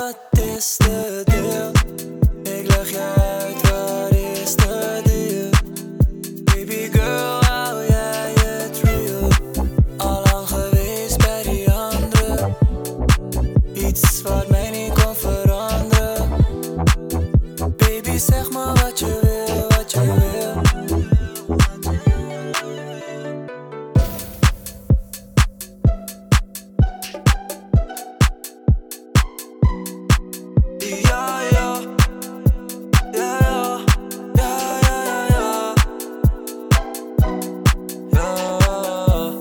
Wat is de deal? Ik leg je uit, wat is de deal? Baby girl, hou jij het real? Allang geweest bij die andere. Iets wat mij niet kon veranderen. Baby, zeg maar wat je wil, wat je wil. Ja, ja. Ja, ja. Ja, ja, ja, ja. Ja.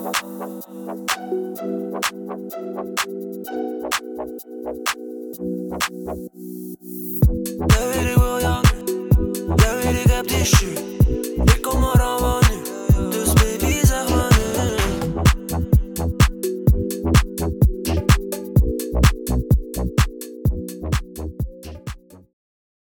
Jij weet ik wil janken. Jij weet ik heb die shit.